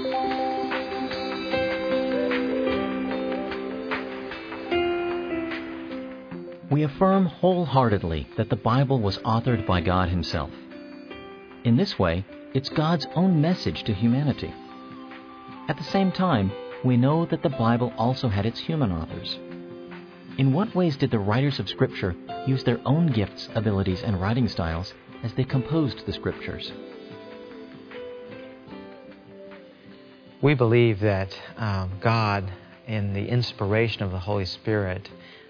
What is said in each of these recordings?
We affirm wholeheartedly that the Bible was authored by God Himself. In this way, it's God's own message to humanity. At the same time, we know that the Bible also had its human authors. In what ways did the writers of Scripture use their own gifts, abilities, and writing styles as they composed the Scriptures? We believe that God, in the inspiration of the Holy Spirit,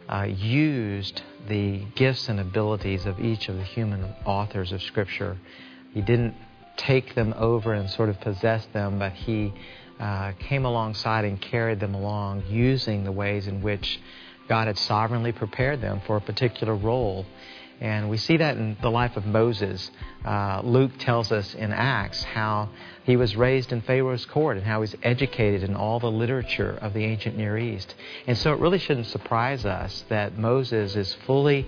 used the gifts and abilities of each of the human authors of Scripture. He didn't take them over and sort of possess them, but He came alongside and carried them along, using the ways in which God had sovereignly prepared them for a particular role. And we see that in the life of Moses. Luke tells us in Acts how he was raised in Pharaoh's court and how he was educated in all the literature of the ancient Near East. And so it really shouldn't surprise us that Moses is fully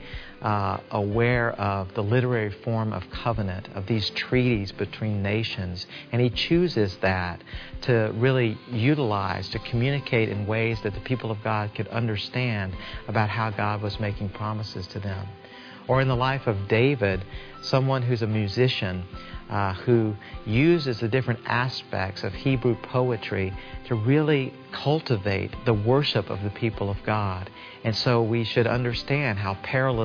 aware of the literary form of covenant, of these treaties between nations. And he chooses that to really utilize, to communicate in ways that the people of God could understand about how God was making promises to them. Or in the life of David, someone who's a musician who uses the different aspects of Hebrew poetry to really cultivate the worship of the people of God. And so we should understand how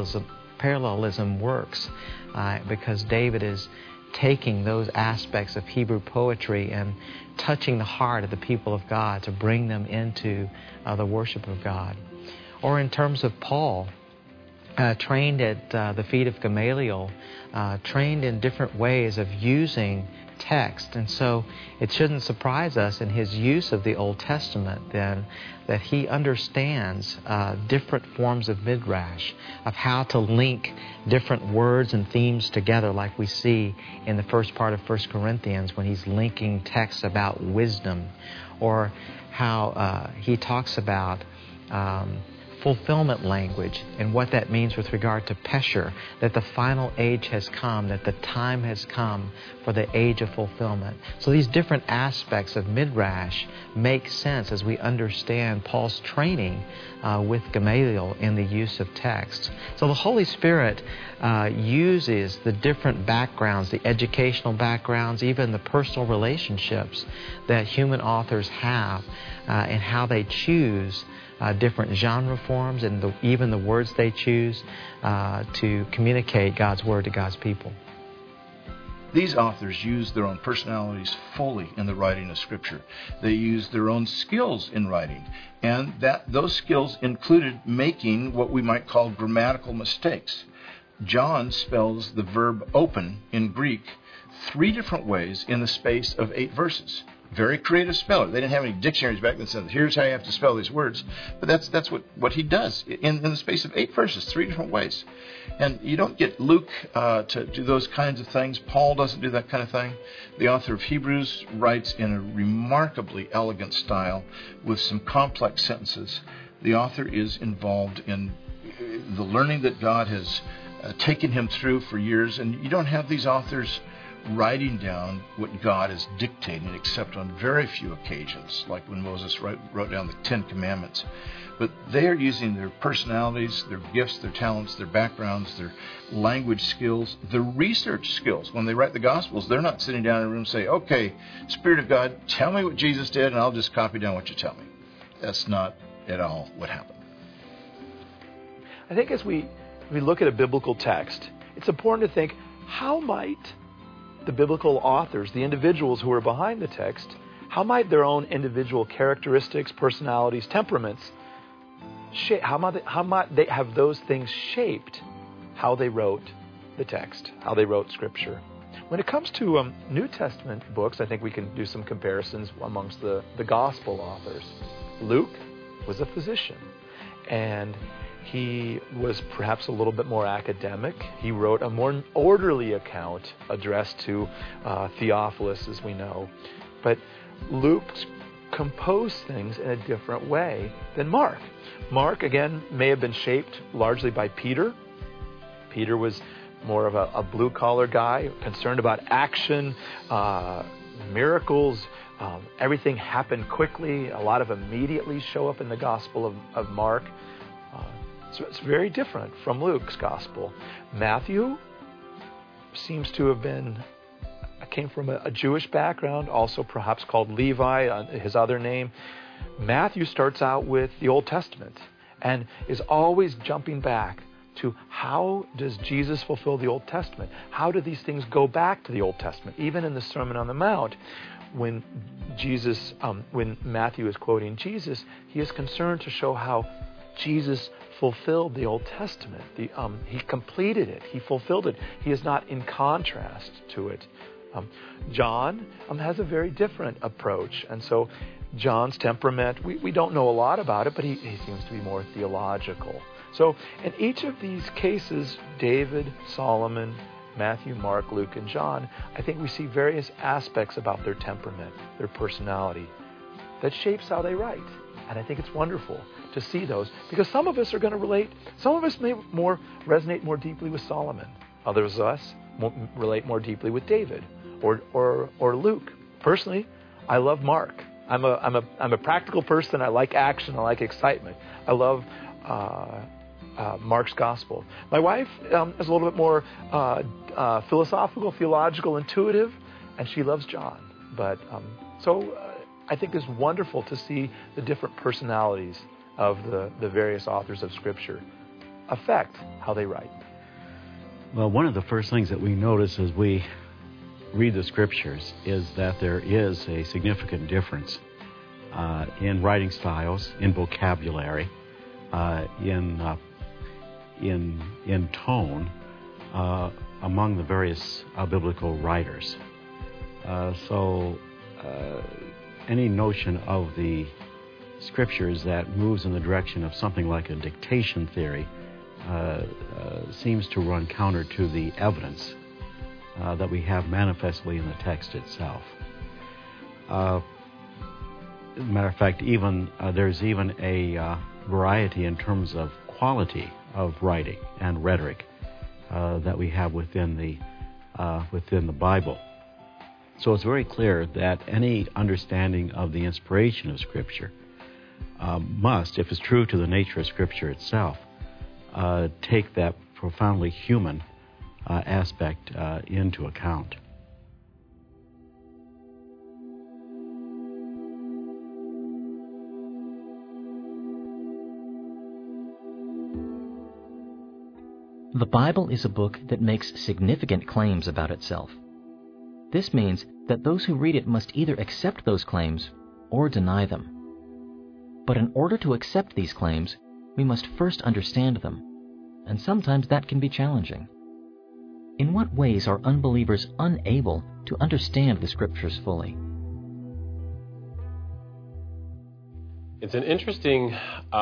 parallelism works because David is taking those aspects of Hebrew poetry and touching the heart of the people of God to bring them into the worship of God. Or in terms of Paul, trained at the feet of Gamaliel, trained in different ways of using text. And so it shouldn't surprise us in his use of the Old Testament then that he understands different forms of midrash, of how to link different words and themes together, like we see in the first part of 1 Corinthians when he's linking texts about wisdom, or how he talks about fulfillment language and what that means with regard to Pesher, that the final age has come, that the time has come for the age of fulfillment. So these different aspects of Midrash make sense as we understand Paul's training with Gamaliel in the use of text. So the Holy Spirit uses the different backgrounds, the educational backgrounds, even the personal relationships that human authors have and how they choose different genre forms and even the words they choose to communicate God's Word to God's people. These authors use their own personalities fully in the writing of Scripture. They use their own skills in writing, and those skills included making what we might call grammatical mistakes. John spells the verb open in Greek 3 different ways in the space of 8 verses. Very creative speller. They didn't have any dictionaries back then that said, here's how you have to spell these words. But that's what he does in the space of 8 verses, 3 different ways. And you don't get Luke to do those kinds of things. Paul doesn't do that kind of thing. The author of Hebrews writes in a remarkably elegant style with some complex sentences. The author is involved in the learning that God has taken him through for years. And you don't have these authors writing down what God is dictating, except on very few occasions, like when Moses wrote down the 10 Commandments. But they are using their personalities, their gifts, their talents, their backgrounds, their language skills, their research skills. When they write the Gospels, they're not sitting down in a room and say, okay, Spirit of God, tell me what Jesus did, and I'll just copy down what you tell me. That's not at all what happened. I think as we look at a biblical text, it's important to think, how might the biblical authors, the individuals who are behind the text, how might their own individual characteristics, personalities, temperaments, how might they have those things shaped how they wrote the text, how they wrote Scripture? When it comes to New Testament books, I think we can do some comparisons amongst the Gospel authors. Luke was a physician, and he was perhaps a little bit more academic. He wrote a more orderly account addressed to Theophilus, as we know. But Luke composed things in a different way than Mark. Mark, again, may have been shaped largely by Peter. Peter was more of a blue-collar guy, concerned about action, miracles. Everything happened quickly. A lot of immediately show up in the Gospel of Mark. So it's very different from Luke's Gospel. Matthew seems to have came from a Jewish background, also perhaps called Levi, his other name. Matthew starts out with the Old Testament and is always jumping back to how does Jesus fulfill the Old Testament? How do these things go back to the Old Testament? Even in the Sermon on the Mount, when Matthew is quoting Jesus, he is concerned to show how Jesus fulfilled the Old Testament. He completed it. He fulfilled it. He is not in contrast to it. John has a very different approach. And so John's temperament, we don't know a lot about it, but he seems to be more theological. So in each of these cases, David, Solomon, Matthew, Mark, Luke, and John, I think we see various aspects about their temperament, their personality, that shapes how they write. And I think it's wonderful to see those, because some of us are going to relate. Some of us may resonate more deeply with Solomon. Others of us relate more deeply with David or Luke. Personally, I love Mark. I'm a practical person. I like action. I like excitement. I love Mark's Gospel. My wife is a little bit more philosophical, theological, intuitive, and she loves John. But I think it's wonderful to see the different personalities of the various authors of Scripture affect how they write. Well, one of the first things that we notice as we read the Scriptures is that there is a significant difference in writing styles, in vocabulary, in tone among the various biblical writers. So any notion of the Scriptures that moves in the direction of something like a dictation theory seems to run counter to the evidence that we have manifestly in the text itself. As a matter of fact, there's even a variety in terms of quality of writing and rhetoric that we have within the Bible. So it's very clear that any understanding of the inspiration of Scripture must, if it's true to the nature of Scripture itself, take that profoundly human aspect into account. The Bible is a book that makes significant claims about itself. This means that those who read it must either accept those claims or deny them. But in order to accept these claims, we must first understand them, and sometimes that can be challenging. In what ways are unbelievers unable to understand the Scriptures fully? It's an interesting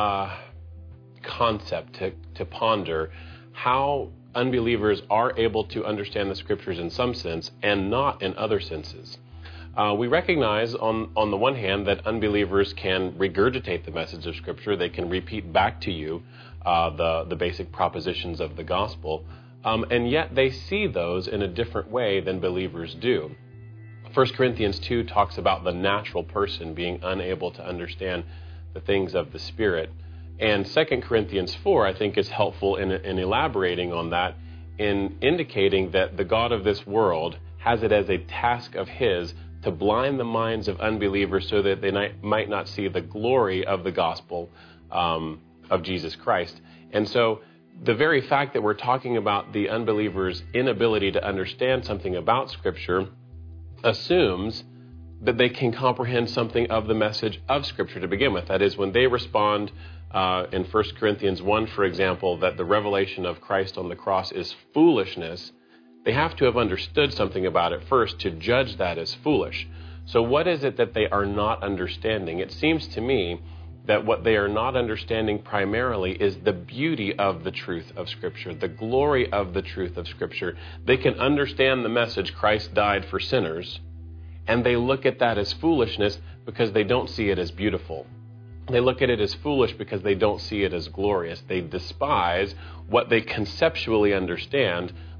concept to ponder, how unbelievers are able to understand the Scriptures in some sense and not in other senses. We recognize on the one hand that unbelievers can regurgitate the message of Scripture. They can repeat back to you the basic propositions of the gospel, and yet they see those in a different way than believers do. 1 Corinthians 2 talks about the natural person being unable to understand the things of the Spirit. And 2 Corinthians 4, I think, is helpful in elaborating on that, in indicating that the God of this world has it as a task of His to blind the minds of unbelievers so that they might not see the glory of the gospel of Jesus Christ. And so the very fact that we're talking about the unbeliever's inability to understand something about Scripture assumes that they can comprehend something of the message of Scripture to begin with. That is, when they respond in 1 Corinthians 1, for example, that the revelation of Christ on the cross is foolishness, they have to have understood something about it first to judge that as foolish. So what is it that they are not understanding? It seems to me that what they are not understanding primarily is the beauty of the truth of Scripture, the glory of the truth of Scripture. They can understand the message, Christ died for sinners, and they look at that as foolishness because they don't see it as beautiful. They look at it as foolish because they don't see it as glorious. They despise what they conceptually understand,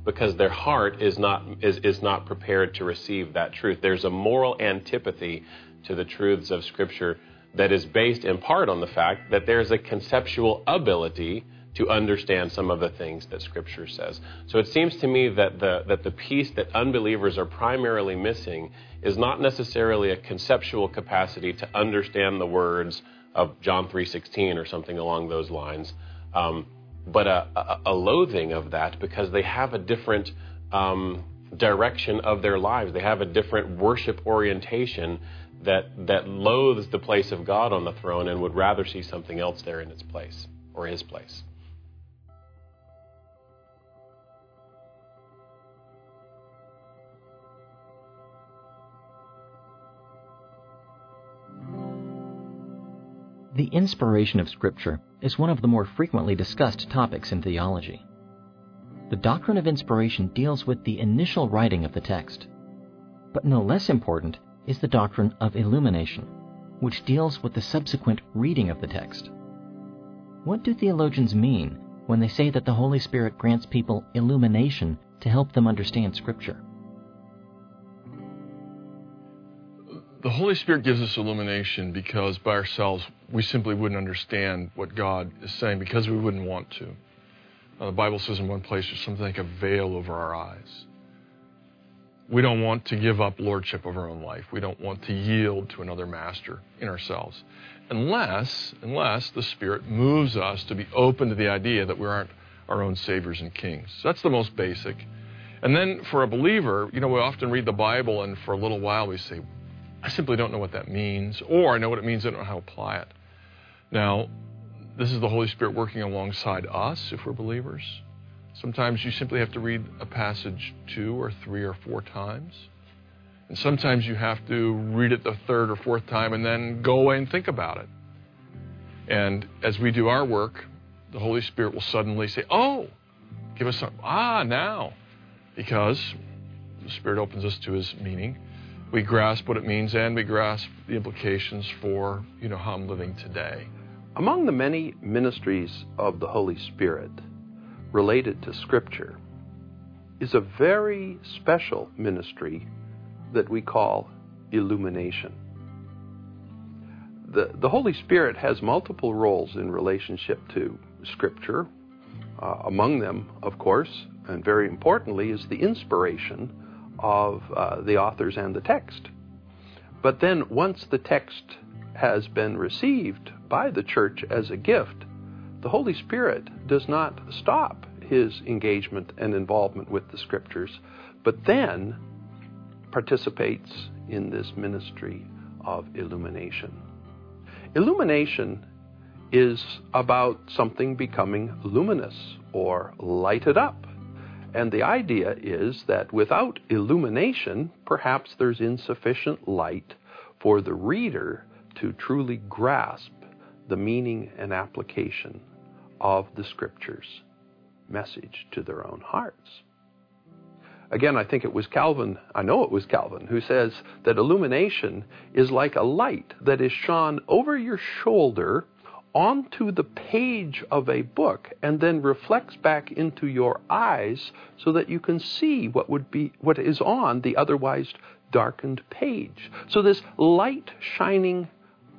because their heart is not prepared to receive that truth. There's a moral antipathy to the truths of Scripture that is based in part on the fact that there's a conceptual ability to understand some of the things that Scripture says. So it seems to me that the piece that unbelievers are primarily missing is not necessarily a conceptual capacity to understand the words of John 3:16 or something along those lines, but a loathing of that because they have a different direction of their lives. They have a different worship orientation that loathes the place of God on the throne and would rather see something else there in its place or His place. The inspiration of Scripture is one of the more frequently discussed topics in theology. The doctrine of inspiration deals with the initial writing of the text. But no less important is the doctrine of illumination, which deals with the subsequent reading of the text. What do theologians mean when they say that the Holy Spirit grants people illumination to help them understand Scripture? The Holy Spirit gives us illumination because by ourselves we simply wouldn't understand what God is saying because we wouldn't want to. The Bible says in one place there's something like a veil over our eyes. We don't want to give up lordship of our own life. We don't want to yield to another master in ourselves unless the Spirit moves us to be open to the idea that we aren't our own saviors and kings. So that's the most basic. And then for a believer, we often read the Bible and for a little while we say, I simply don't know what that means, or I know what it means, I don't know how to apply it. Now, this is the Holy Spirit working alongside us if we're believers. Sometimes you simply have to read a passage 2 or 3 or 4 times. And sometimes you have to read it the 3rd or 4th time and then go away and think about it. And as we do our work, the Holy Spirit will suddenly say, give us now. Because the Spirit opens us to His meaning. We grasp what it means and we grasp the implications for, how I'm living today. Among the many ministries of the Holy Spirit related to Scripture is a very special ministry that we call illumination. The Holy Spirit has multiple roles in relationship to Scripture. Among them, of course, and very importantly, is the inspiration of the authors and the text. But then once the text has been received by the church as a gift, the Holy Spirit does not stop His engagement and involvement with the Scriptures, but then participates in this ministry of illumination. Illumination is about something becoming luminous or lighted up. And the idea is that without illumination, perhaps there's insufficient light for the reader to truly grasp the meaning and application of the Scripture's message to their own hearts. Again, I know it was Calvin, who says that illumination is like a light that is shone over your shoulder onto the page of a book and then reflects back into your eyes so that you can see what is on the otherwise darkened page. So this light shining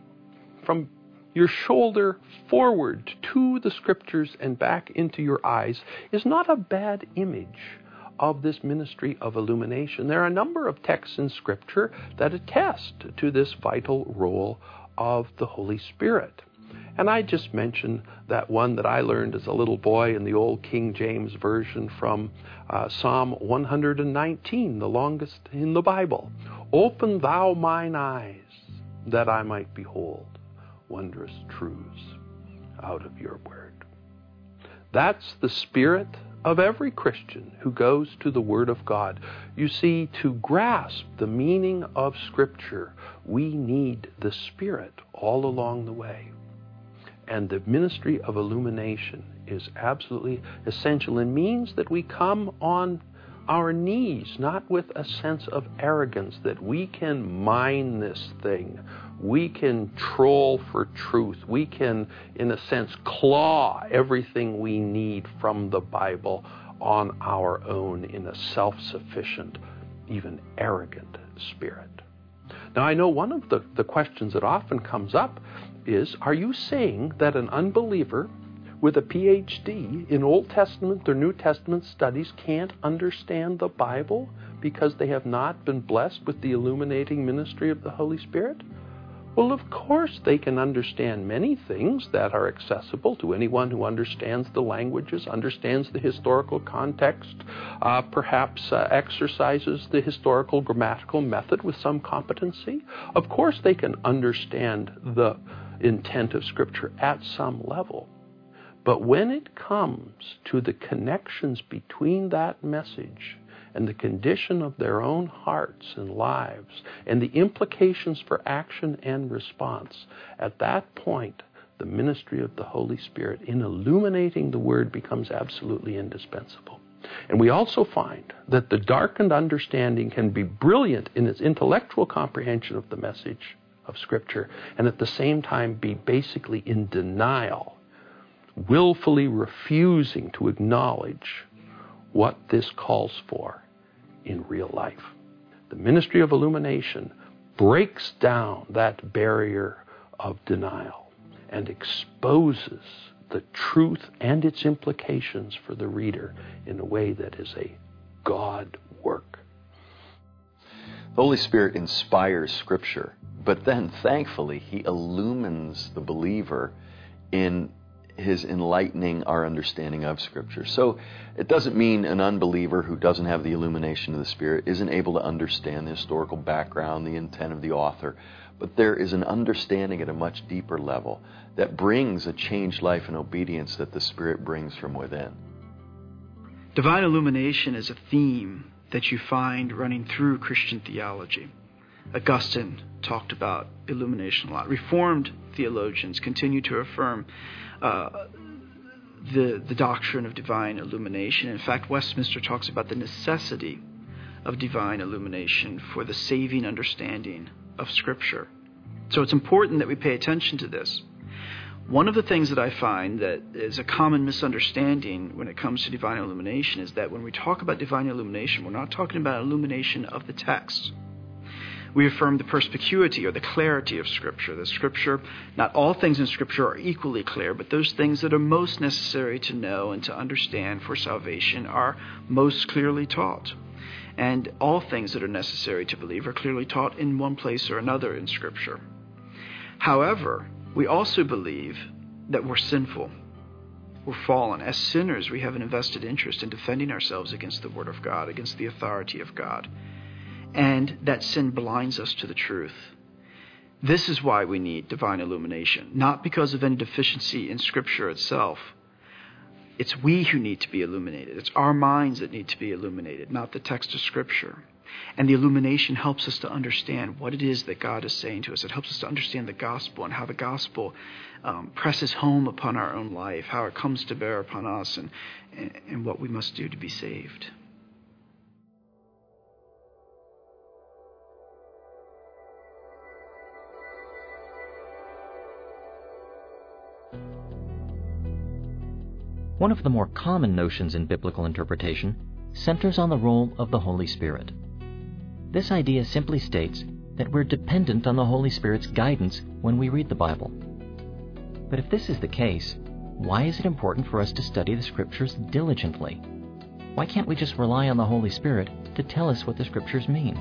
from your shoulder forward to the Scriptures and back into your eyes is not a bad image of this ministry of illumination. There are a number of texts in Scripture that attest to this vital role of the Holy Spirit. And I just mentioned that one that I learned as a little boy in the old King James Version from Psalm 119, the longest in the Bible. Open thou mine eyes, that I might behold wondrous truths out of your word. That's the spirit of every Christian who goes to the Word of God. You see, to grasp the meaning of Scripture, we need the Spirit all along the way. And the ministry of illumination is absolutely essential and means that we come on our knees, not with a sense of arrogance that we can mine this thing. We can troll for truth. We can, in a sense, claw everything we need from the Bible. on our own in a self-sufficient, even arrogant spirit. Now, I know one of the questions that often comes up is, are you saying that an unbeliever with a PhD in Old Testament or New Testament studies can't understand the Bible because they have not been blessed with the illuminating ministry of the Holy Spirit? Well, of course they can understand many things that are accessible to anyone who understands the languages, understands the historical context, perhaps exercises the historical grammatical method with some competency. Of course they can understand the intent of Scripture at some level. But when it comes to the connections between that message and the condition of their own hearts and lives, and the implications for action and response, at that point, the ministry of the Holy Spirit in illuminating the Word becomes absolutely indispensable. And we also find that the darkened understanding can be brilliant in its intellectual comprehension of the message of Scripture, and at the same time be basically in denial, willfully refusing to acknowledge what this calls for in real life. The ministry of illumination breaks down that barrier of denial and exposes the truth and its implications for the reader in a way that is a God work. The Holy Spirit inspires Scripture, but then, thankfully, He illumines the believer in His enlightening our understanding of Scripture. So it doesn't mean an unbeliever who doesn't have the illumination of the Spirit isn't able to understand the historical background, the intent of the author, but there is an understanding at a much deeper level that brings a changed life and obedience that the Spirit brings from within. Divine illumination is a theme that you find running through Christian theology. Augustine talked about illumination a lot. Reformed theologians continue to affirm the doctrine of divine illumination. In fact, Westminster talks about the necessity of divine illumination for the saving understanding of Scripture. So it's important that we pay attention to this. One of the things that I find that is a common misunderstanding when it comes to divine illumination is that when we talk about divine illumination, we're not talking about illumination of the text. We affirm the perspicuity or the clarity of Scripture. That Scripture, not all things in Scripture are equally clear, but those things that are most necessary to know and to understand for salvation are most clearly taught. And all things that are necessary to believe are clearly taught in one place or another in Scripture. However, we also believe that we're sinful. We're fallen. As sinners, we have an invested interest in defending ourselves against the Word of God, against the authority of God. And that sin blinds us to the truth. This is why we need divine illumination, not because of any deficiency in Scripture itself. It's we who need to be illuminated. It's our minds that need to be illuminated, not the text of Scripture. And the illumination helps us to understand what it is that God is saying to us. It helps us to understand the gospel and how the gospel presses home upon our own life, how it comes to bear upon us, and what we must do to be saved. One of the more common notions in biblical interpretation centers on the role of the Holy Spirit. This idea simply states that we're dependent on the Holy Spirit's guidance when we read the Bible. But if this is the case, why is it important for us to study the Scriptures diligently? Why can't we just rely on the Holy Spirit to tell us what the Scriptures mean?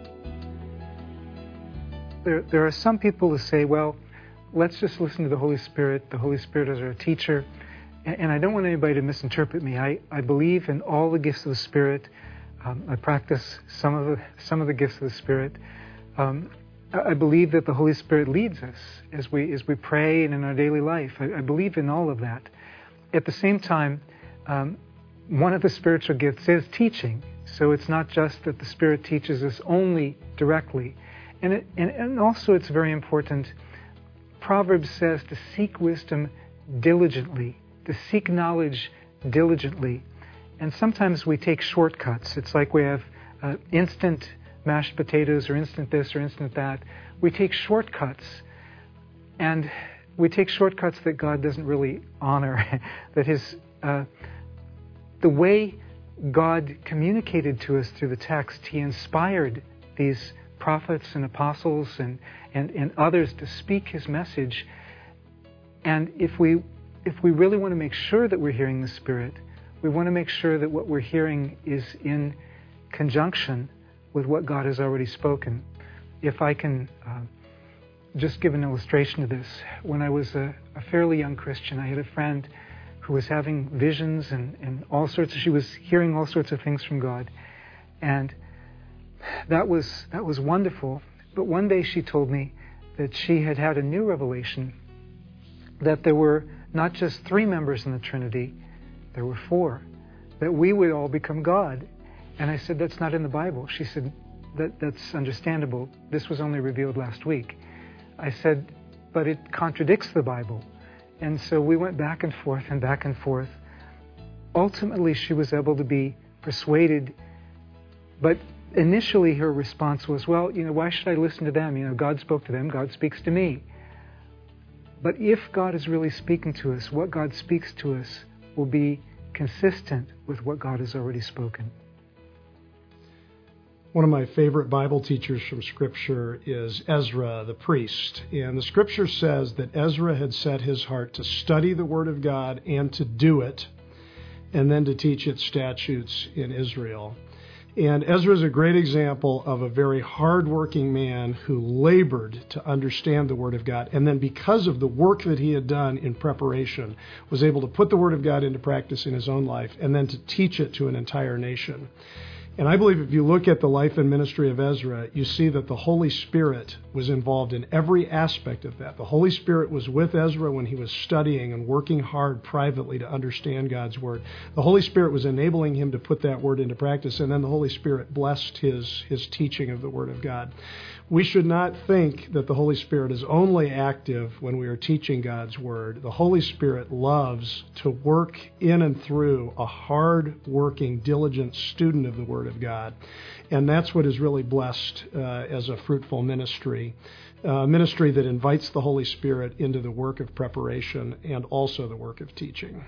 There are some people who say, well, let's just listen to the Holy Spirit. The Holy Spirit is our teacher. And I don't want anybody to misinterpret me. I believe in all the gifts of the Spirit. I practice some of the gifts of the Spirit. I believe that the Holy Spirit leads us as we pray and in our daily life. I believe in all of that. At the same time, one of the spiritual gifts is teaching. So it's not just that the Spirit teaches us only directly. And also it's very important. Proverbs says to seek wisdom diligently, to seek knowledge diligently. And sometimes we take shortcuts. It's like we have instant mashed potatoes or instant this or instant that. We take shortcuts. And we take shortcuts that God doesn't really honor. That the way God communicated to us through the text. He inspired these prophets and apostles and others to speak His message. And if we really want to make sure that we're hearing the Spirit, we want to make sure that what we're hearing is in conjunction with what God has already spoken. If I can just give an illustration of this. When I was a fairly young Christian, I had a friend who was having visions and all sorts. She was hearing all sorts of things from God. And that was wonderful. But one day she told me that she had had a new revelation, that there were not just 3 members in the Trinity, there were 4, that we would all become God. And I said, that's not in the Bible. She said, that's understandable. This was only revealed last week. I said, but it contradicts the Bible. And so we went back and forth and back and forth. Ultimately, she was able to be persuaded. But initially her response was, well, why should I listen to them? God spoke to them. God speaks to me. But if God is really speaking to us, what God speaks to us will be consistent with what God has already spoken. One of my favorite Bible teachers from Scripture is Ezra, the priest. And the Scripture says that Ezra had set his heart to study the Word of God and to do it, and then to teach its statutes in Israel. And Ezra is a great example of a very hardworking man who labored to understand the Word of God. And then because of the work that he had done in preparation, was able to put the Word of God into practice in his own life and then to teach it to an entire nation. And I believe if you look at the life and ministry of Ezra, you see that the Holy Spirit was involved in every aspect of that. The Holy Spirit was with Ezra when he was studying and working hard privately to understand God's Word. The Holy Spirit was enabling him to put that Word into practice, and then the Holy Spirit blessed his teaching of the Word of God. We should not think that the Holy Spirit is only active when we are teaching God's Word. The Holy Spirit loves to work in and through a hard-working, diligent student of the Word of God. And that's what is really blessed as a fruitful ministry. Ministry that invites the Holy Spirit into the work of preparation and also the work of teaching.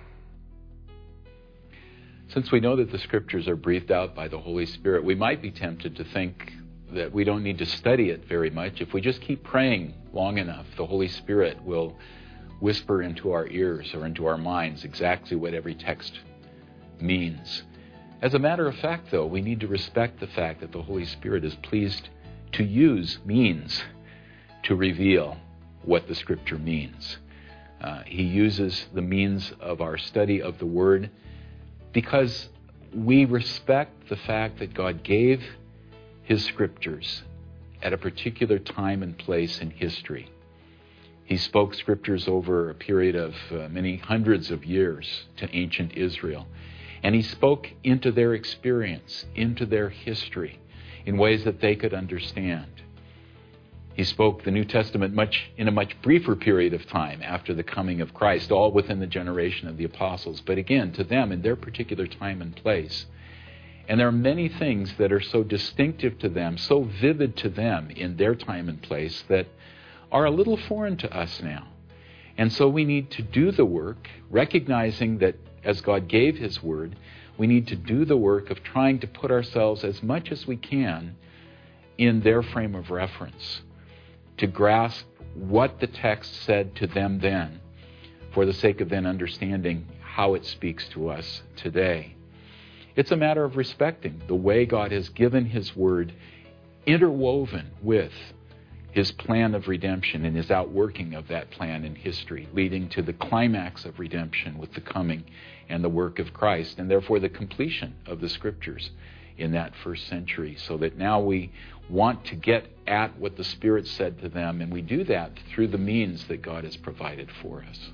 Since we know that the Scriptures are breathed out by the Holy Spirit, we might be tempted to think that we don't need to study it very much. If we just keep praying long enough, the Holy Spirit will whisper into our ears or into our minds exactly what every text means. As a matter of fact, though, we need to respect the fact that the Holy Spirit is pleased to use means to reveal what the Scripture means. He uses the means of our study of the Word because we respect the fact that God gave His Scriptures at a particular time and place in history. He spoke Scriptures over a period of many hundreds of years to ancient Israel. And He spoke into their experience, into their history, in ways that they could understand. He spoke the New Testament in a much briefer period of time after the coming of Christ, all within the generation of the apostles. But again, to them in their particular time and place. And there are many things that are so distinctive to them, so vivid to them in their time and place that are a little foreign to us now. And so we need to do the work, recognizing that as God gave His Word, we need to do the work of trying to put ourselves as much as we can in their frame of reference, to grasp what the text said to them then, for the sake of then understanding how it speaks to us today. It's a matter of respecting the way God has given His Word, interwoven with His plan of redemption and His outworking of that plan in history, leading to the climax of redemption with the coming and the work of Christ, and therefore the completion of the Scriptures in that first century, so that now we want to get at what the Spirit said to them, and we do that through the means that God has provided for us.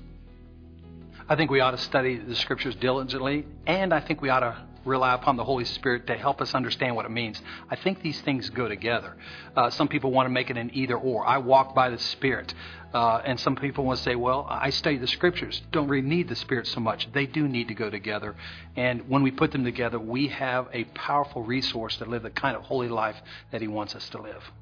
I think we ought to study the Scriptures diligently, and I think we ought to rely upon the Holy Spirit to help us understand what it means. I think these things go together. Some people want to make it an either or. I walk by the Spirit. And some people want to say, well, I study the Scriptures. Don't really need the Spirit so much. They do need to go together. And when we put them together, we have a powerful resource to live the kind of holy life that He wants us to live.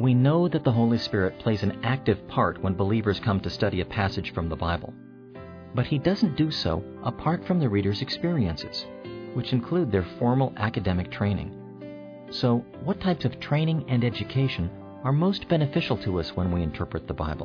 We know that the Holy Spirit plays an active part when believers come to study a passage from the Bible. But He doesn't do so apart from the reader's experiences, which include their formal academic training. So, what types of training and education are most beneficial to us when we interpret the Bible?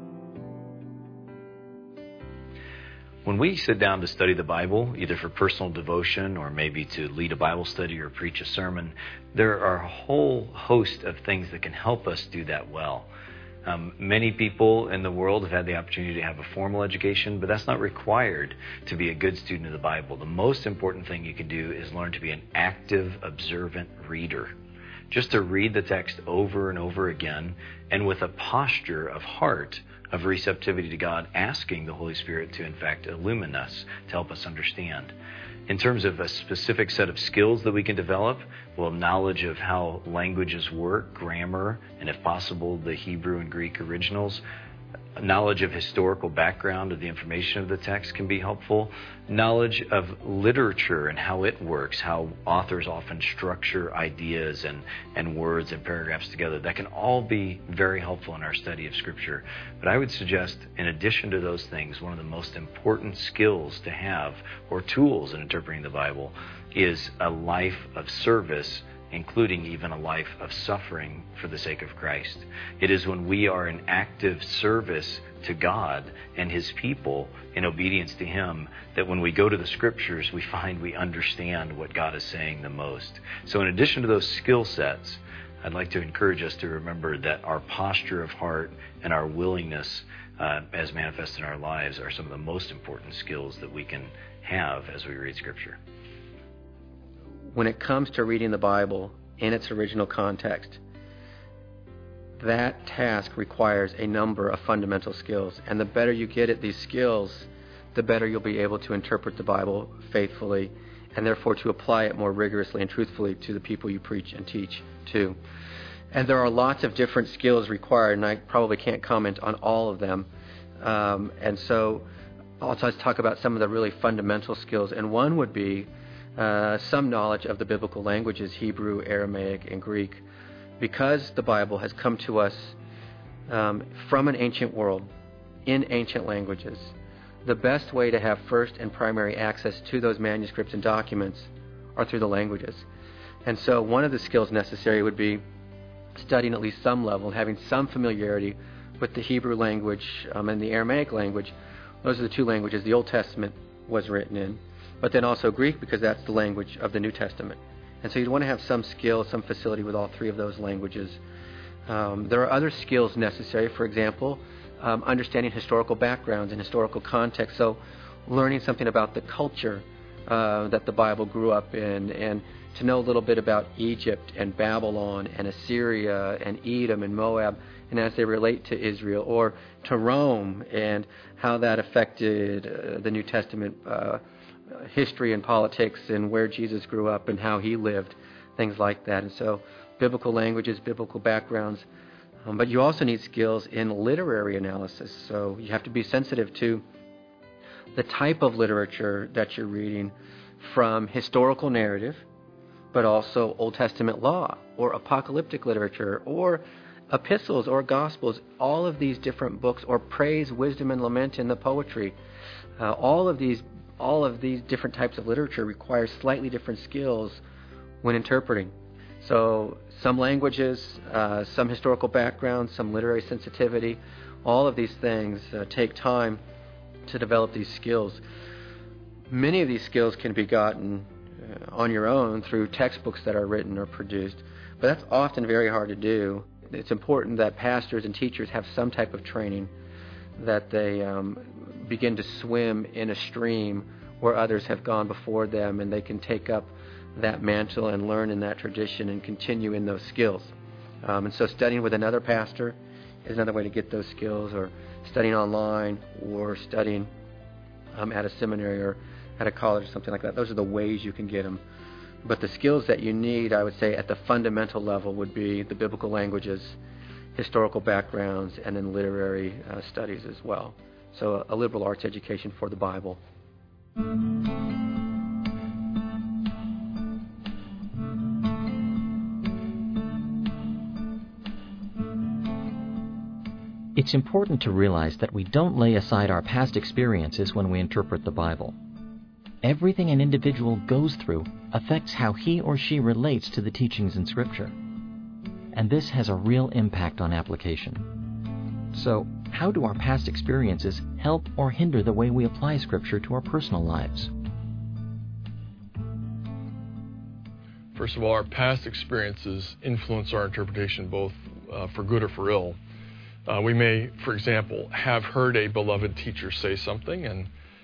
When we sit down to study the Bible, either for personal devotion or maybe to lead a Bible study or preach a sermon, there are a whole host of things that can help us do that well. Many people in the world have had the opportunity to have a formal education, but that's not required to be a good student of the Bible. The most important thing you can do is learn to be an active, observant reader. Just to read the text over and over again, and with a posture of heart of receptivity to God, asking the Holy Spirit to, in fact, illumine us, to help us understand. In terms of a specific set of skills that we can develop, well, knowledge of how languages work, grammar, and if possible, the Hebrew and Greek originals. Knowledge of historical background of the information of the text can be helpful. Knowledge of literature and how it works, how authors often structure ideas and words and paragraphs together. That can all be very helpful in our study of Scripture. But I would suggest, in addition to those things, one of the most important skills to have, or tools in interpreting the Bible, is a life of service, including even a life of suffering for the sake of Christ. It is when we are in active service to God and His people in obedience to Him that when we go to the Scriptures, we find we understand what God is saying the most. So in addition to those skill sets, I'd like to encourage us to remember that our posture of heart and our willingness as manifest in our lives are some of the most important skills that we can have as we read Scripture. When it comes to reading the Bible in its original context, that task requires a number of fundamental skills. And the better you get at these skills, the better you'll be able to interpret the Bible faithfully, and therefore to apply it more rigorously and truthfully to the people you preach and teach to. And there are lots of different skills required, and I probably can't comment on all of them. And so I'll just talk about some of the really fundamental skills. And one would be some knowledge of the biblical languages, Hebrew, Aramaic, and Greek. Because the Bible has come to us from an ancient world, in ancient languages, the best way to have first and primary access to those manuscripts and documents are through the languages. And so one of the skills necessary would be studying at least some level, having some familiarity with the Hebrew language and the Aramaic language. Those are the two languages the Old Testament was written in. But then also Greek, because that's the language of the New Testament. And so you'd want to have some skill, some facility with all three of those languages. There are other skills necessary. For example, understanding historical backgrounds and historical context. So learning something about the culture that the Bible grew up in, and to know a little bit about Egypt and Babylon and Assyria and Edom and Moab, and as they relate to Israel, or to Rome and how that affected the New Testament history and politics, and where Jesus grew up and how He lived, things like that. And so biblical languages, biblical backgrounds. But you also need skills in literary analysis. So you have to be sensitive to the type of literature that you're reading, from historical narrative, but also Old Testament law, or apocalyptic literature, or epistles or gospels, all of these different books, or praise, wisdom, and lament in the poetry. All of these different types of literature require slightly different skills when interpreting. So some languages, some historical background, some literary sensitivity, all of these things take time to develop these skills. Many of these skills can be gotten on your own through textbooks that are written or produced, but that's often very hard to do. It's important that pastors and teachers have some type of training, that they begin to swim in a stream where others have gone before them, and they can take up that mantle and learn in that tradition and continue in those skills. And so studying with another pastor is another way to get those skills, or studying online, or studying at a seminary or at a college or something like that. Those are the ways you can get them. But the skills that you need, I would say, at the fundamental level would be the biblical languages, historical backgrounds, and then literary studies as well. So a liberal arts education for the Bible. It's important to realize that we don't lay aside our past experiences when we interpret the Bible. Everything an individual goes through affects how he or she relates to the teachings in Scripture. And this has a real impact on application. So, how do our past experiences help or hinder the way we apply Scripture to our personal lives? First of all, our past experiences influence our interpretation both for good or for ill. We may, for example, have heard a beloved teacher say something, and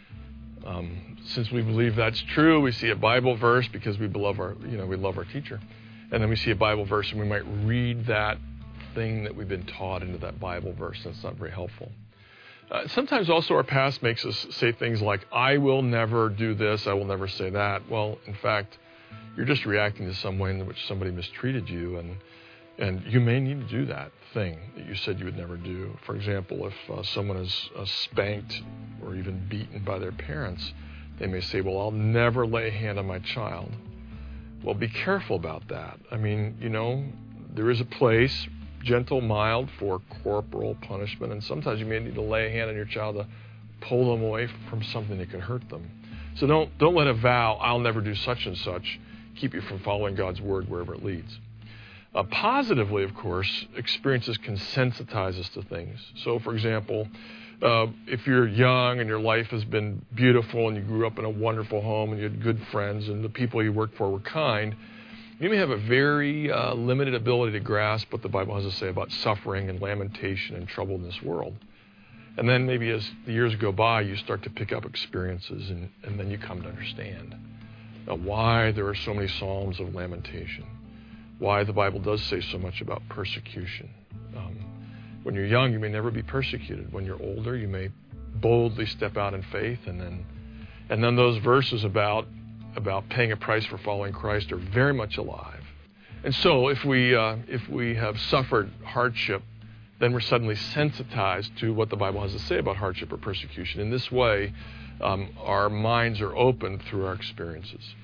since we believe that's true, we see a Bible verse because we love our teacher, and then we see a Bible verse, and we might read that thing that we've been taught into that Bible verse, and it's not very helpful. Sometimes also our past makes us say things like, "I will never do this, I will never say that." Well, in fact, you're just reacting to some way in which somebody mistreated you, and you may need to do that thing that you said you would never do. For example, if someone is spanked or even beaten by their parents, they may say, "Well, I'll never lay a hand on my child." Well, be careful about that. I mean, there is a place, gentle, mild, for corporal punishment, and sometimes you may need to lay a hand on your child to pull them away from something that could hurt them. So don't let a vow, "I'll never do such and such," keep you from following God's word wherever it leads. Positively, of course, experiences can sensitize us to things. So, for example, if you're young and your life has been beautiful and you grew up in a wonderful home and you had good friends and the people you worked for were kind, you may have a very limited ability to grasp what the Bible has to say about suffering and lamentation and trouble in this world. And then maybe as the years go by, you start to pick up experiences and then you come to understand why there are so many psalms of lamentation, why the Bible does say so much about persecution. When you're young, you may never be persecuted. When you're older, you may boldly step out in faith, and then those verses about paying a price for following Christ are very much alive. And so, if we have suffered hardship, then we're suddenly sensitized to what the Bible has to say about hardship or persecution. In this way, our minds are opened through our experiences.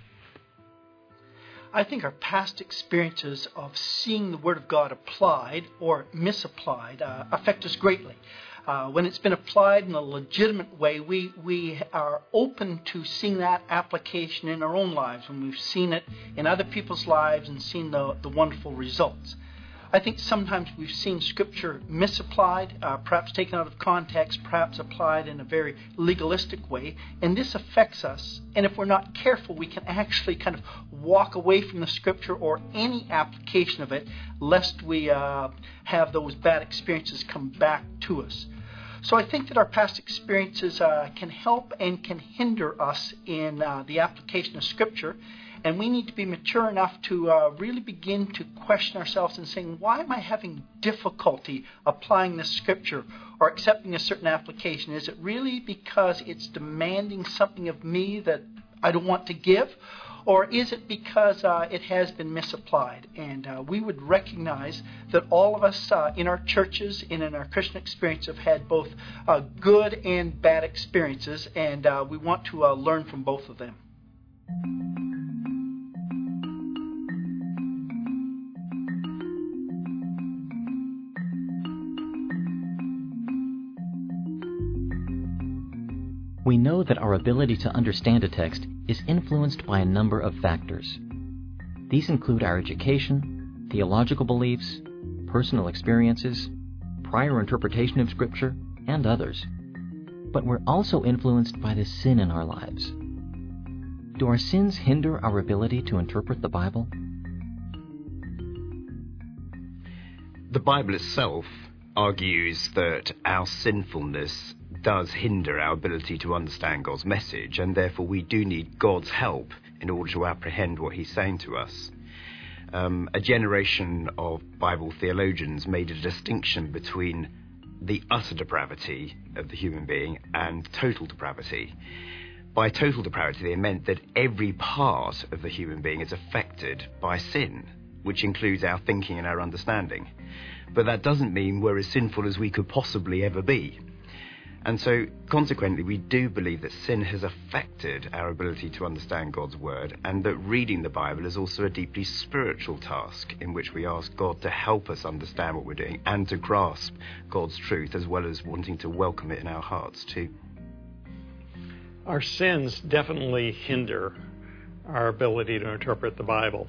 I think our past experiences of seeing the Word of God applied or misapplied affect us greatly. When it's been applied in a legitimate way, we are open to seeing that application in our own lives when we've seen it in other people's lives and seen the wonderful results. I think sometimes we've seen Scripture misapplied, perhaps taken out of context, perhaps applied in a very legalistic way, and this affects us. And if we're not careful, we can actually kind of walk away from the Scripture or any application of it, lest we have those bad experiences come back to us. So I think that our past experiences can help and can hinder us in the application of Scripture. And we need to be mature enough to really begin to question ourselves and saying, why am I having difficulty applying this Scripture or accepting a certain application? Is it really because it's demanding something of me that I don't want to give? Or is it because it has been misapplied? And we would recognize that all of us in our churches and in our Christian experience have had both good and bad experiences, and we want to learn from both of them. We know that our ability to understand a text is influenced by a number of factors. These include our education, theological beliefs, personal experiences, prior interpretation of Scripture, and others. But we're also influenced by the sin in our lives. Do our sins hinder our ability to interpret the Bible? The Bible itself argues that our sinfulness does hinder our ability to understand God's message, and therefore we do need God's help in order to apprehend what He's saying to us. A generation of Bible theologians made a distinction between the utter depravity of the human being and total depravity. By total depravity, they meant that every part of the human being is affected by sin, which includes our thinking and our understanding. But that doesn't mean we're as sinful as we could possibly ever be. And so, consequently, we do believe that sin has affected our ability to understand God's Word, and that reading the Bible is also a deeply spiritual task in which we ask God to help us understand what we're doing and to grasp God's truth, as well as wanting to welcome it in our hearts too. Our sins definitely hinder our ability to interpret the Bible.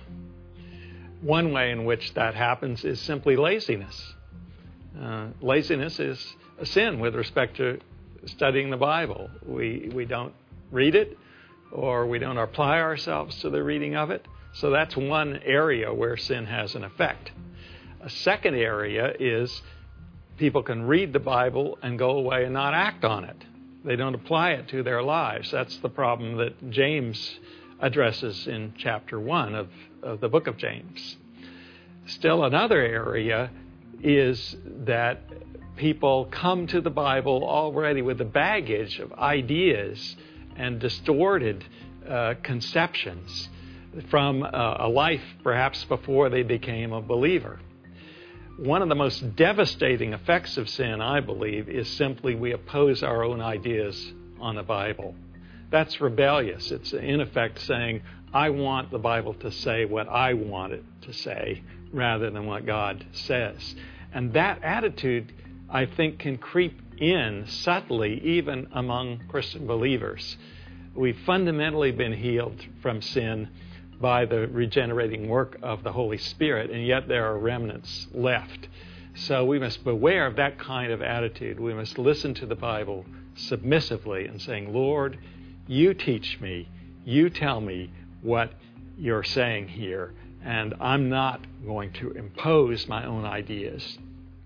One way in which that happens is simply laziness. Laziness is a sin with respect to studying the Bible. We don't read it, or we don't apply ourselves to the reading of it. So that's one area where sin has an effect. A second area is people can read the Bible and go away and not act on it. They don't apply it to their lives. That's the problem that James addresses in chapter 1 of the book of James. Still another area is that people come to the Bible already with the baggage of ideas and distorted conceptions from a life perhaps before they became a believer. One of the most devastating effects of sin, I believe, is simply we oppose our own ideas on the Bible. That's rebellious. It's in effect saying, I want the Bible to say what I want it to say rather than what God says. And that attitude, I think, can creep in subtly even among Christian believers. We've fundamentally been healed from sin by the regenerating work of the Holy Spirit, and yet there are remnants left. So we must beware of that kind of attitude. We must listen to the Bible submissively and saying, Lord, you teach me, you tell me what you're saying here, and I'm not going to impose my own ideas.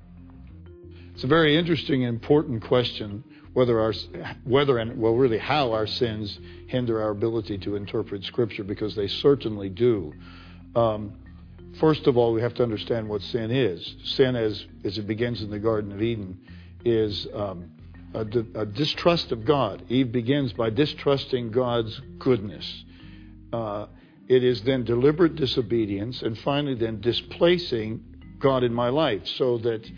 It's a very interesting and important question really how our sins hinder our ability to interpret Scripture, because they certainly do. First of all, we have to understand what sin is. Sin, as it begins in the Garden of Eden, is a distrust of God. Eve begins by distrusting God's goodness. It is then deliberate disobedience, and finally then displacing God in my life, so that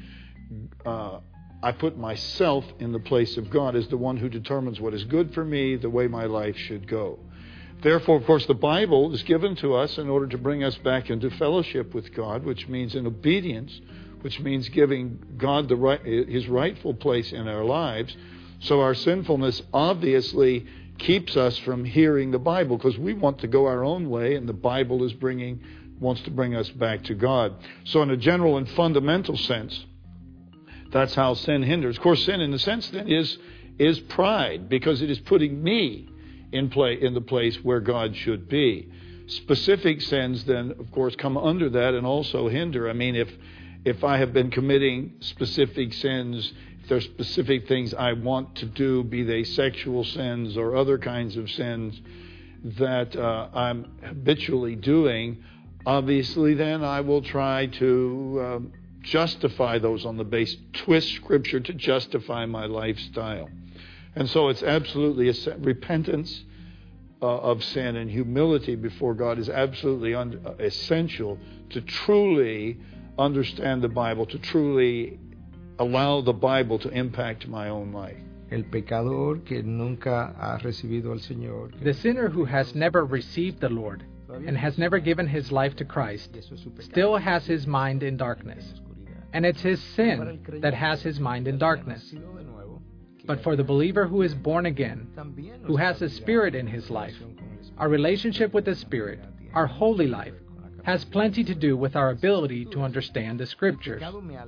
I put myself in the place of God as the one who determines what is good for me, the way my life should go. Therefore, of course, the Bible is given to us in order to bring us back into fellowship with God, which means in obedience, which means giving God his rightful place in our lives. So our sinfulness obviously keeps us from hearing the Bible, because we want to go our own way, and the Bible wants to bring us back to God. So in a general and fundamental sense, that's how sin hinders. Of course, sin in a sense then is pride, because it is putting me in the place where God should be. Specific sins then, of course, come under that and also hinder. I mean, if I have been committing specific sins, if there's specific things I want to do, be they sexual sins or other kinds of sins that I'm habitually doing, obviously then I will try to justify those on the base, twist Scripture to justify my lifestyle. And so it's absolutely repentance of sin and humility before God is absolutely essential to truly understand the Bible, to truly allow the Bible to impact my own life. El pecador que nunca ha recibido al Señor. The sinner who has never received the Lord and has never given his life to Christ still has his mind in darkness. And it's his sin that has his mind in darkness. But for the believer who is born again, who has the Spirit in his life, our relationship with the Spirit, our holy life, has plenty to do with our ability to understand the Scriptures.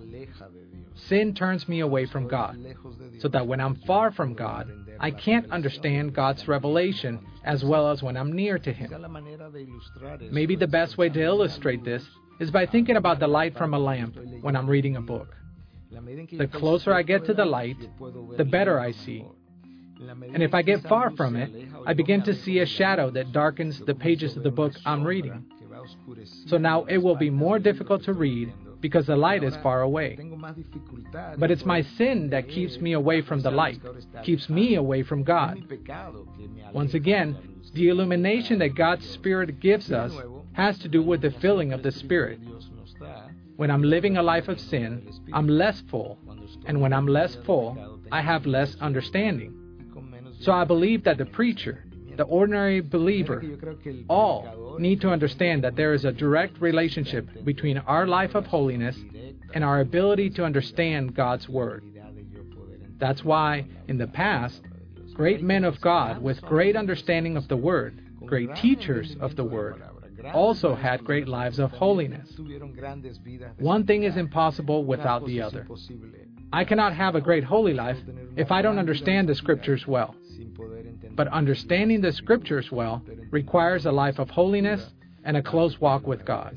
Sin turns me away from God, so that when I'm far from God, I can't understand God's revelation as well as when I'm near to Him. Maybe the best way to illustrate this is by thinking about the light from a lamp when I'm reading a book. The closer I get to the light, the better I see. And if I get far from it, I begin to see a shadow that darkens the pages of the book I'm reading. So now it will be more difficult to read because the light is far away. But it's my sin that keeps me away from the light, keeps me away from God. Once again, the illumination that God's Spirit gives us has to do with the filling of the Spirit. When I'm living a life of sin, I'm less full, and when I'm less full, I have less understanding. So I believe that the preacher, the ordinary believer, all need to understand that there is a direct relationship between our life of holiness and our ability to understand God's Word. That's why, in the past, great men of God with great understanding of the Word, great teachers of the Word, also had great lives of holiness. One thing is impossible without the other. I cannot have a great holy life if I don't understand the Scriptures well. But understanding the Scriptures well requires a life of holiness and a close walk with God.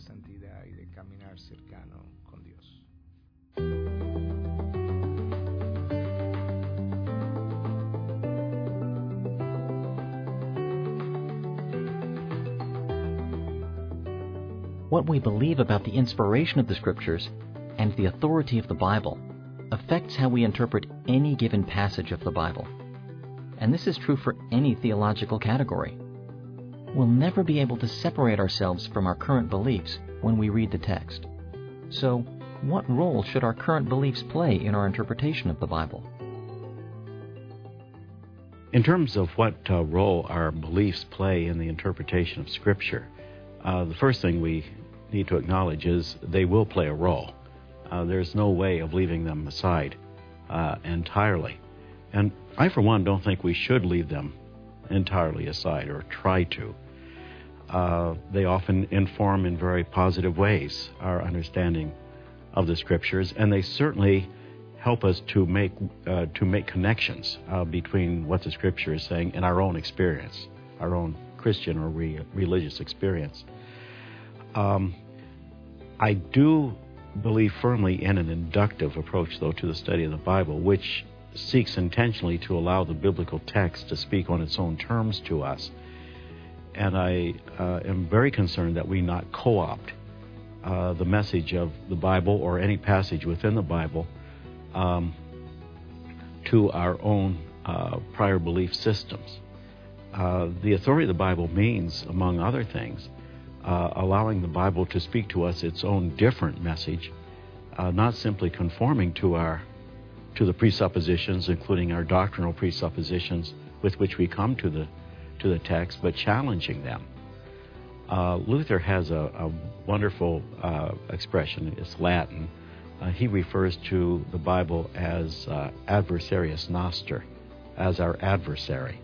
What we believe about the inspiration of the Scriptures and the authority of the Bible affects how we interpret any given passage of the Bible. And this is true for any theological category. We'll never be able to separate ourselves from our current beliefs when we read the text. So, what role should our current beliefs play in our interpretation of the Bible? In terms of what role our beliefs play in the interpretation of Scripture, the first thing we need to acknowledge is they will play a role. There's no way of leaving them aside entirely. And I, for one, don't think we should leave them entirely aside or try to. They often inform in very positive ways our understanding of the Scriptures, and they certainly help us to make connections between what the Scripture is saying and our own experience, our own Christian or religious experience. I do believe firmly in an inductive approach, though, to the study of the Bible, which seeks intentionally to allow the biblical text to speak on its own terms to us. And I am very concerned that we not co-opt the message of the Bible or any passage within the Bible to our own prior belief systems. The authority of the Bible means, among other things, allowing the Bible to speak to us its own different message, not simply conforming to the presuppositions, including our doctrinal presuppositions with which we come to the text, but challenging them. Luther has a wonderful expression. It's Latin. He refers to the Bible as adversarius noster, as our adversary.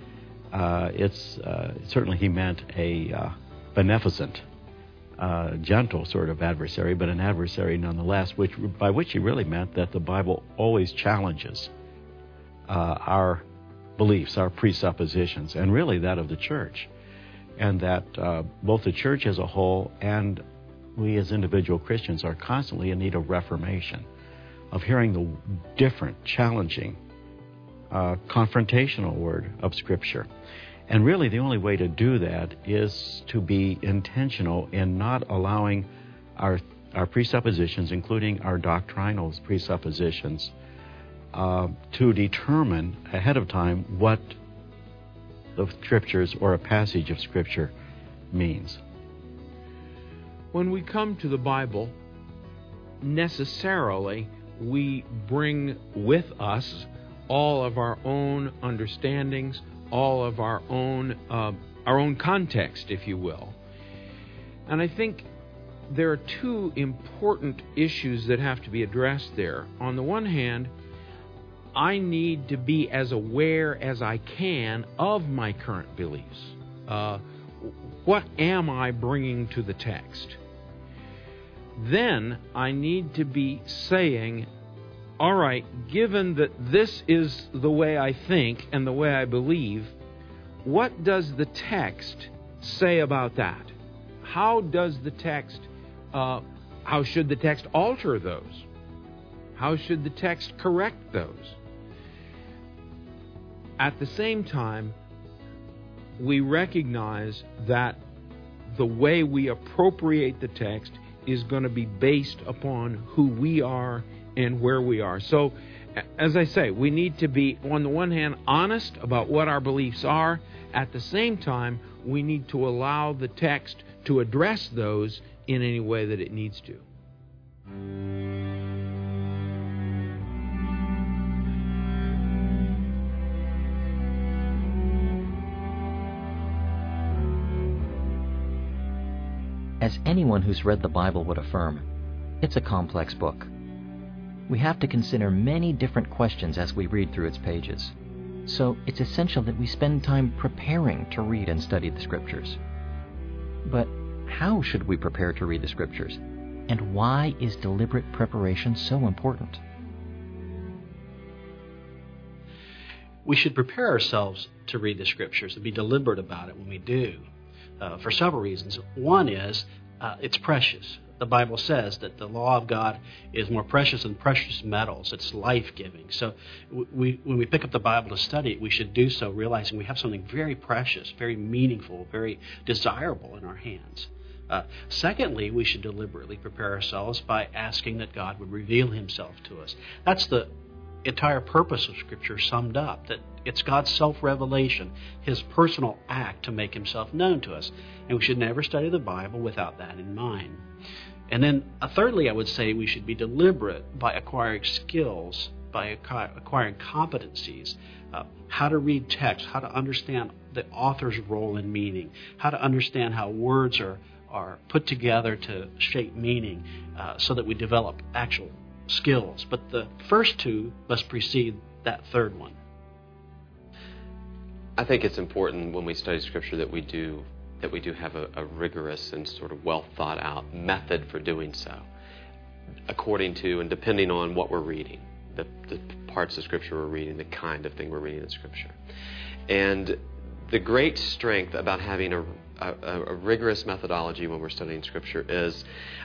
Certainly he meant a beneficent, gentle sort of adversary, but an adversary nonetheless, by which he really meant that the Bible always challenges our beliefs, our presuppositions, and really that of the church. And that both the church as a whole and we as individual Christians are constantly in need of reformation, of hearing the different, challenging, confrontational word of Scripture. And really the only way to do that is to be intentional in not allowing our presuppositions, including our doctrinal presuppositions, to determine ahead of time what the Scriptures or a passage of Scripture means. When we come to the Bible, necessarily we bring with us all of our own understandings, all of our own context, if you will. And I think there are two important issues that have to be addressed there. On the one hand, I need to be as aware as I can of my current beliefs. What am I bringing to the text? Then I need to be saying, all right, given that this is the way I think and the way I believe, what does the text say about that? How does the text, how should the text alter those? How should the text correct those? At the same time, we recognize that the way we appropriate the text is going to be based upon who we are and where we are. So, as I say, we need to be, on the one hand, honest about what our beliefs are. At the same time, we need to allow the text to address those in any way that it needs to. As anyone who's read the Bible would affirm, it's a complex book. We have to consider many different questions as we read through its pages. So it's essential that we spend time preparing to read and study the Scriptures. But how should we prepare to read the Scriptures? And why is deliberate preparation so important? We should prepare ourselves to read the Scriptures and be deliberate about it when we do, for several reasons. One is it's precious. The Bible says that the law of God is more precious than precious metals. It's life-giving. So when we pick up the Bible to study it, we should do so realizing we have something very precious, very meaningful, very desirable in our hands. Secondly, we should deliberately prepare ourselves by asking that God would reveal Himself to us. That's the entire purpose of Scripture summed up, that it's God's self-revelation, His personal act to make Himself known to us. And we should never study the Bible without that in mind. And then thirdly, I would say we should be deliberate by acquiring skills, by acquiring competencies, how to read text, how to understand the author's role and meaning, how to understand how words are put together to shape meaning, so that we develop actual skills. But the first two must precede that third one. I think it's important when we study Scripture that we do have a rigorous and sort of well thought out method for doing so, according to and depending on what we're reading, the parts of Scripture we're reading, the kind of thing we're reading in Scripture. And the great strength about having a rigorous methodology when we're studying Scripture is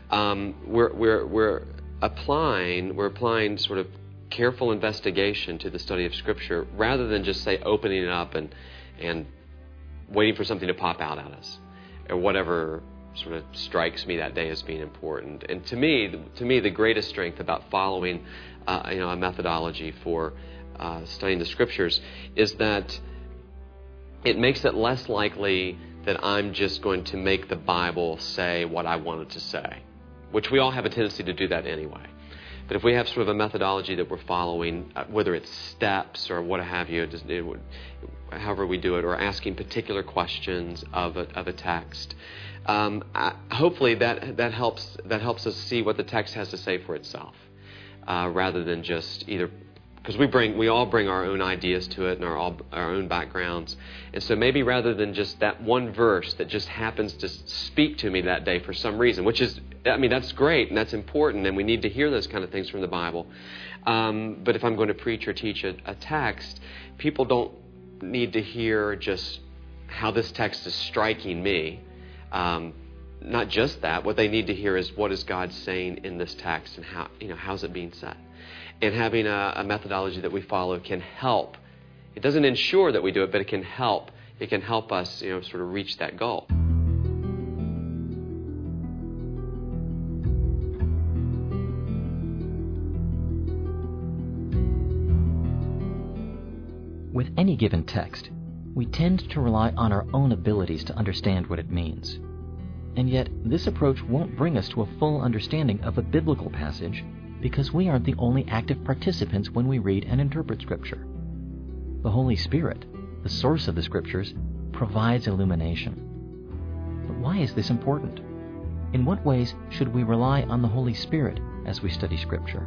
we're applying sort of careful investigation to the study of Scripture rather than just, say, opening it up and waiting for something to pop out at us or whatever sort of strikes me that day as being important. And to me, the greatest strength about following a methodology for studying the Scriptures is that it makes it less likely that I'm just going to make the Bible say what I want it to say, which we all have a tendency to do that anyway. But if we have sort of a methodology that we're following, whether it's steps or what have you, however we do it, or asking particular questions of a text, hopefully that helps us see what the text has to say for itself, rather than just either, because we all bring our own ideas to it and our own backgrounds, and so maybe rather than just that one verse that just happens to speak to me that day for some reason, which is, that's great and that's important, and we need to hear those kind of things from the Bible. But if I'm going to preach or teach a text, people don't need to hear just how this text is striking me. Not just that. What they need to hear is what is God saying in this text and how's it being said. And having a methodology that we follow can help. It doesn't ensure that we do it, but it can help. It can help us, sort of reach that goal. With any given text, we tend to rely on our own abilities to understand what it means. And yet, this approach won't bring us to a full understanding of a biblical passage because we aren't the only active participants when we read and interpret Scripture. The Holy Spirit, the source of the Scriptures, provides illumination. But why is this important? In what ways should we rely on the Holy Spirit as we study Scripture?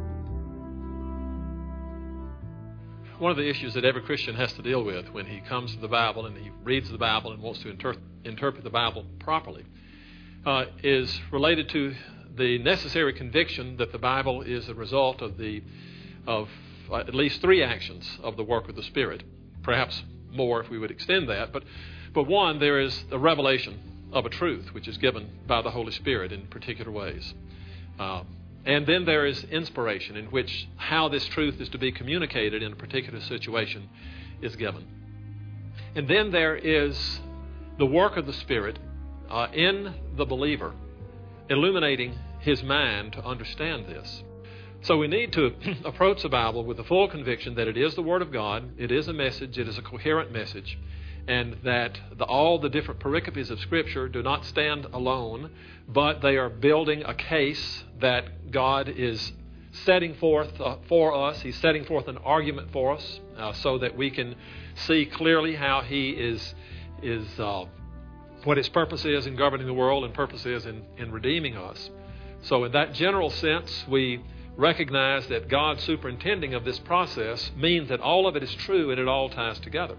One of the issues that every Christian has to deal with when he comes to the Bible and he reads the Bible and wants to interpret the Bible properly is related to the necessary conviction that the Bible is a result of at least three actions of the work of the Spirit, perhaps more if we would extend that. But one, there is the revelation of a truth which is given by the Holy Spirit in particular ways. And then there is inspiration, in which how this truth is to be communicated in a particular situation is given. And then there is the work of the Spirit in the believer, illuminating his mind to understand this. So we need to approach the Bible with the full conviction that it is the Word of God, it is a message, it is a coherent message, and that all the different pericopes of Scripture do not stand alone, but they are building a case that God is setting forth for us. He's setting forth an argument for us so that we can see clearly how He is what its purpose is in governing the world and purpose is in redeeming us. So in that general sense, we recognize that God's superintending of this process means that all of it is true and it all ties together.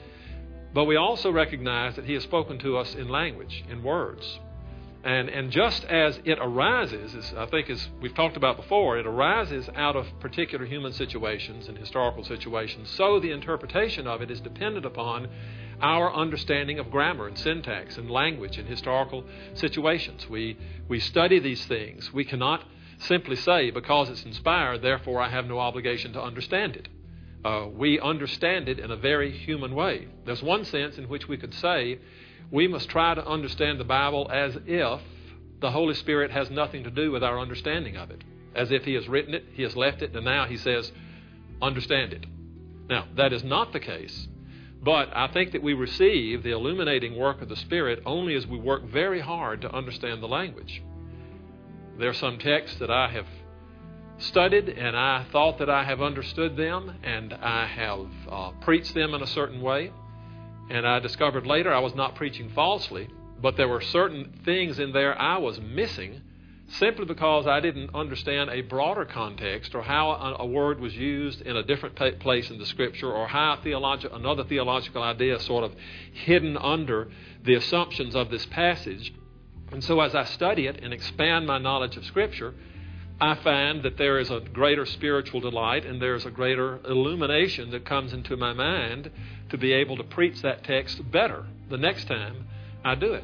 But we also recognize that He has spoken to us in language, in words. And just as it arises, as we've talked about before, it arises out of particular human situations and historical situations, so the interpretation of it is dependent upon our understanding of grammar and syntax and language in historical situations. We study these things. We cannot simply say, because it's inspired, therefore I have no obligation to understand it. We understand it in a very human way. There's one sense in which we could say we must try to understand the Bible as if the Holy Spirit has nothing to do with our understanding of it. As if He has written it, He has left it, and now He says, understand it. Now, that is not the case. But I think that we receive the illuminating work of the Spirit only as we work very hard to understand the language. There are some texts that I have studied and I thought that I have understood them and I have preached them in a certain way. And I discovered later I was not preaching falsely, but there were certain things in there I was missing simply because I didn't understand a broader context or how a word was used in a different place in the Scripture, or how another theological idea sort of hidden under the assumptions of this passage. And so as I study it and expand my knowledge of Scripture, I find that there is a greater spiritual delight and there's a greater illumination that comes into my mind to be able to preach that text better the next time I do it.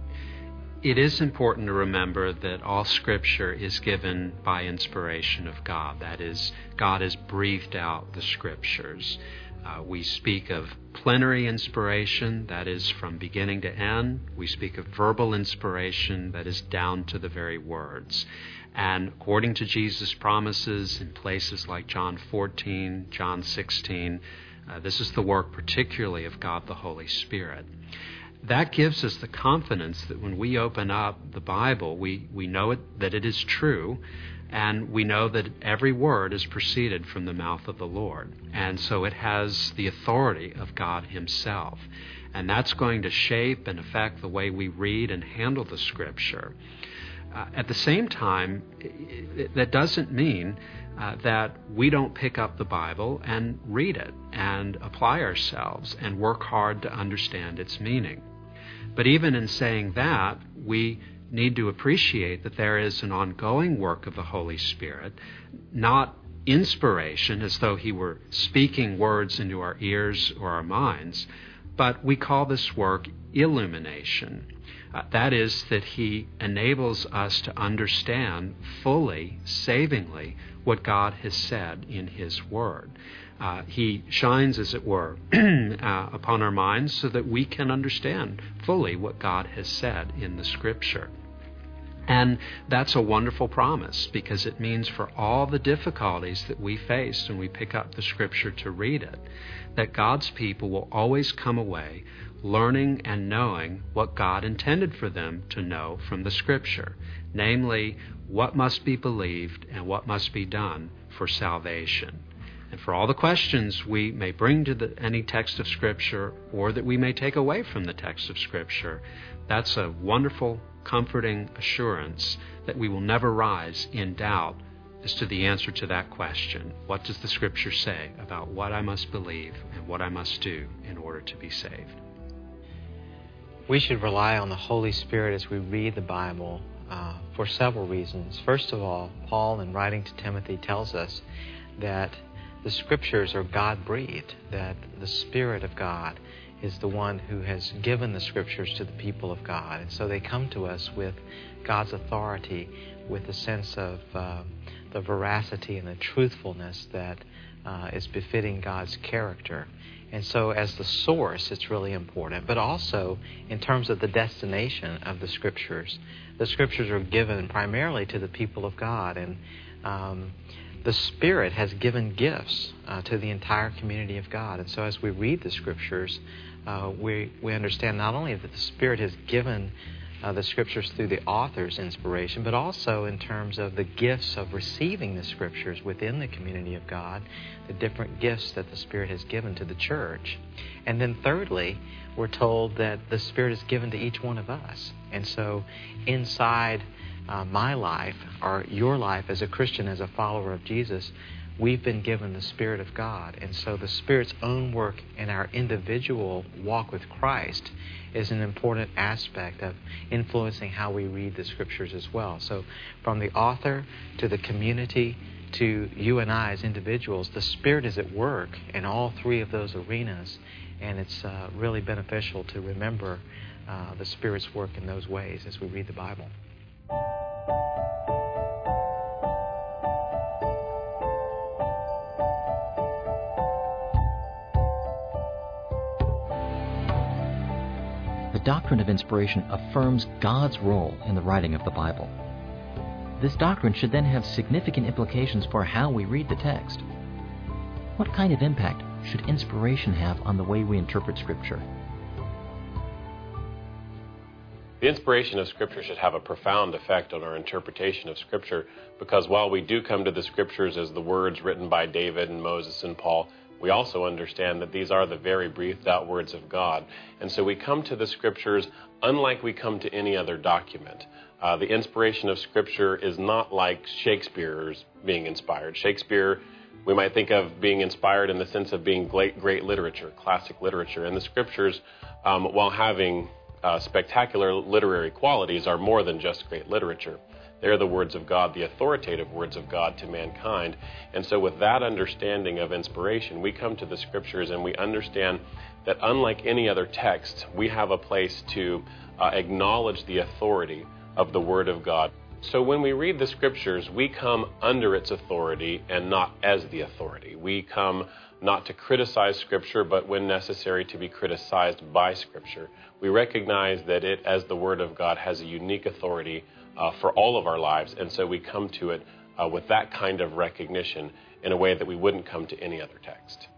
It is important to remember that all Scripture is given by inspiration of God. That is, God has breathed out the Scriptures. We speak of plenary inspiration, that is from beginning to end. We speak of verbal inspiration, that is down to the very words. And according to Jesus' promises in places like John 14, John 16, this is the work particularly of God the Holy Spirit. That gives us the confidence that when we open up the Bible, we know that it is true, and we know that every word is proceeded from the mouth of the Lord. And so it has the authority of God Himself. And that's going to shape and affect the way we read and handle the Scripture. At the same time, that doesn't mean that we don't pick up the Bible and read it and apply ourselves and work hard to understand its meaning. But even in saying that, we need to appreciate that there is an ongoing work of the Holy Spirit, not inspiration as though He were speaking words into our ears or our minds, but we call this work illumination. That is, that He enables us to understand fully, savingly, what God has said in His Word. He shines, as it were, upon our minds so that we can understand fully what God has said in the Scripture. And that's a wonderful promise, because it means for all the difficulties that we face when we pick up the Scripture to read it, that God's people will always come away learning and knowing what God intended for them to know from the Scripture, namely, what must be believed and what must be done for salvation. And for all the questions we may bring to any text of Scripture, or that we may take away from the text of Scripture, that's a wonderful, comforting assurance that we will never rise in doubt as to the answer to that question. What does the Scripture say about what I must believe and what I must do in order to be saved? We should rely on the Holy Spirit as we read the Bible for several reasons. First of all, Paul, in writing to Timothy, tells us that the Scriptures are God-breathed, that the Spirit of God is the one who has given the Scriptures to the people of God. And so they come to us with God's authority, with a sense of the veracity and the truthfulness that is befitting God's character. And so as the source, it's really important. But also, in terms of the destination of the Scriptures are given primarily to the people of God. And the Spirit has given gifts to the entire community of God. And so as we read the Scriptures, we understand not only that the Spirit has given the Scriptures through the author's inspiration, but also in terms of the gifts of receiving the Scriptures within the community of God, the different gifts that the Spirit has given to the church. And then thirdly, we're told that the Spirit is given to each one of us. And so inside my life, or your life as a Christian, as a follower of Jesus, we've been given the Spirit of God. And so the Spirit's own work in our individual walk with Christ is an important aspect of influencing how we read the Scriptures as well. So from the author to the community to you and I as individuals, the Spirit is at work in all three of those arenas. And it's really beneficial to remember the Spirit's work in those ways as we read the Bible. The doctrine of inspiration affirms God's role in the writing of the Bible. This doctrine should then have significant implications for how we read the text. What kind of impact should inspiration have on the way we interpret Scripture? The inspiration of Scripture should have a profound effect on our interpretation of Scripture, because while we do come to the Scriptures as the words written by David and Moses and Paul, we also understand that these are the very breathed out words of God. And so we come to the Scriptures unlike we come to any other document. The inspiration of Scripture is not like Shakespeare's being inspired. Shakespeare, we might think of being inspired in the sense of being great literature, classic literature. And the Scriptures, while having spectacular literary qualities, are more than just great literature. They're the words of God, the authoritative words of God to mankind. And so with that understanding of inspiration, we come to the Scriptures and we understand that unlike any other text, we have a place to acknowledge the authority of the Word of God. So when we read the Scriptures, we come under its authority and not as the authority. We come not to criticize Scripture, but when necessary to be criticized by Scripture. We recognize that it, as the Word of God, has a unique authority for all of our lives, and so we come to it with that kind of recognition in a way that we wouldn't come to any other text.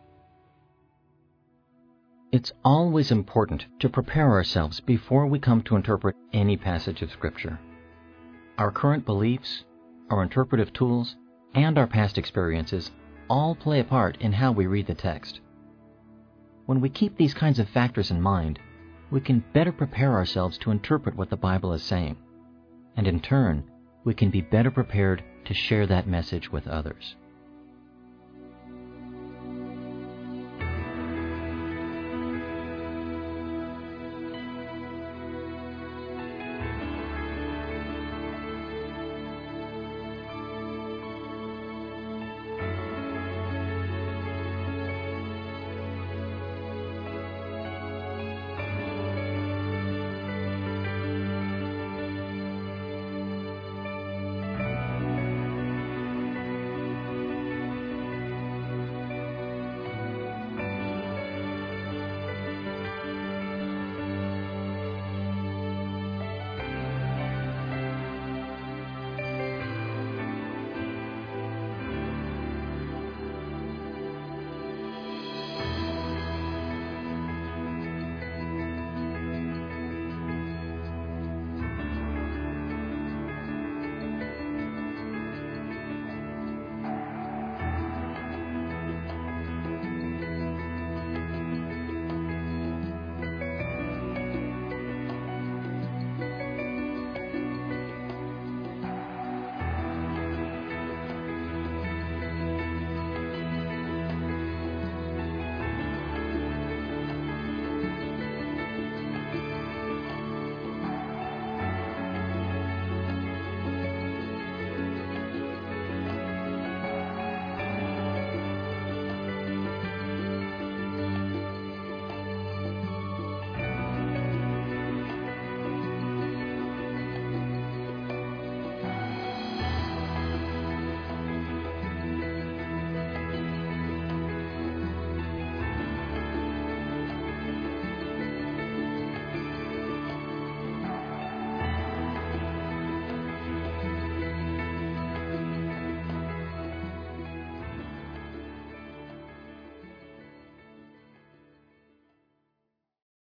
It's always important to prepare ourselves before we come to interpret any passage of Scripture. Our current beliefs, our interpretive tools, and our past experiences all play a part in how we read the text. When we keep these kinds of factors in mind, we can better prepare ourselves to interpret what the Bible is saying. And in turn, we can be better prepared to share that message with others.